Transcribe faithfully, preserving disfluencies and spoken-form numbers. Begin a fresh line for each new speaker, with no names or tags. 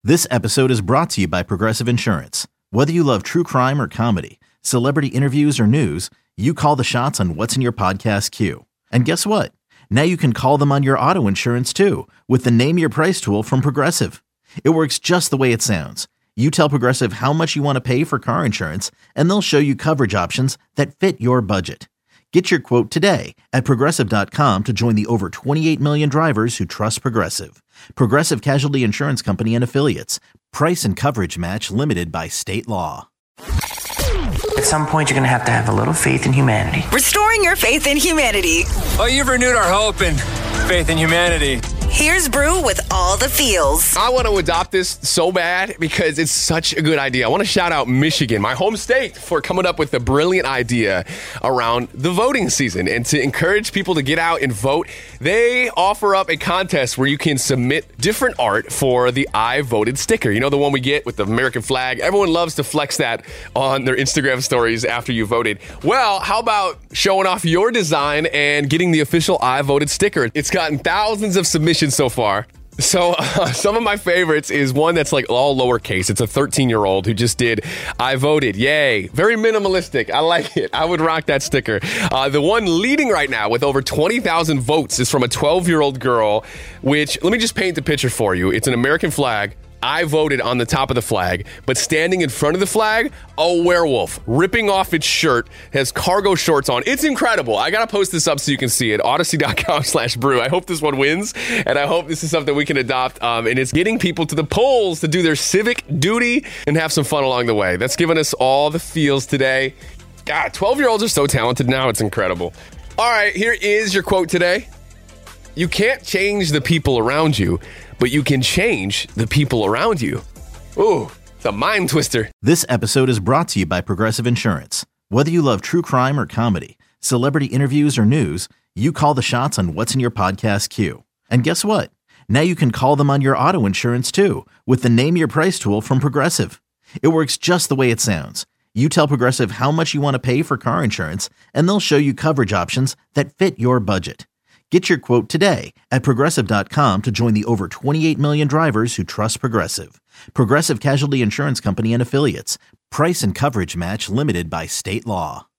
This episode is brought to you by Progressive Insurance. Whether you love true crime or comedy, celebrity interviews or news, you call the shots on what's in your podcast queue. And guess what? Now you can call them on your auto insurance too with the Name Your Price tool from Progressive. It works just the way it sounds. You tell Progressive how much you want to pay for car insurance, and they'll show you coverage options that fit your budget. Get your quote today at Progressive dot com to join the over twenty-eight million drivers who trust Progressive. Progressive Casualty Insurance Company and Affiliates. Price and coverage match limited by state law.
At some point, you're going to have to have a little faith in humanity.
Restoring your faith in humanity.
Oh, you've renewed our hope and faith in humanity.
Here's Brew with all the feels.
I want to adopt this so bad because it's such a good idea. I want to shout out Michigan, my home state, for coming up with a brilliant idea around the voting season. And to encourage people to get out and vote, they offer up a contest where you can submit different art for the I voted sticker. You know, the one we get with the American flag. Everyone loves to flex that on their Instagram stories after you voted. Well, how about showing off your design and getting the official I voted sticker? It's gotten thousands of submissions so far. So uh, some of my favorites is one that's like all lowercase. It's a thirteen-year-old who just did, I voted, yay. Very minimalistic. I like it. I would rock that sticker. Uh, the one leading right now with over twenty thousand votes is from a twelve-year-old girl, which, let me just paint the picture for you. It's an American flag. I voted on the top of the flag, but standing in front of the flag, a werewolf ripping off its shirt, has cargo shorts on. It's incredible. I got to post this up so you can see it. Odyssey dot com slash brew. I hope this one wins, and I hope this is something we can adopt. Um, and it's getting people to the polls to do their civic duty and have some fun along the way. That's giving us all the feels today. God, twelve-year-olds are so talented now. It's incredible. All right, here is your quote today. You can't change the people around you, but you can change the people around you. Ooh, it's a mind twister.
This episode is brought to you by Progressive Insurance. Whether you love true crime or comedy, celebrity interviews or news, you call the shots on what's in your podcast queue. And guess what? Now you can call them on your auto insurance too with the Name Your Price tool from Progressive. It works just the way it sounds. You tell Progressive how much you want to pay for car insurance, and they'll show you coverage options that fit your budget. Get your quote today at Progressive dot com to join the over twenty-eight million drivers who trust Progressive. Progressive Casualty Insurance Company and Affiliates. Price and coverage match limited by state law.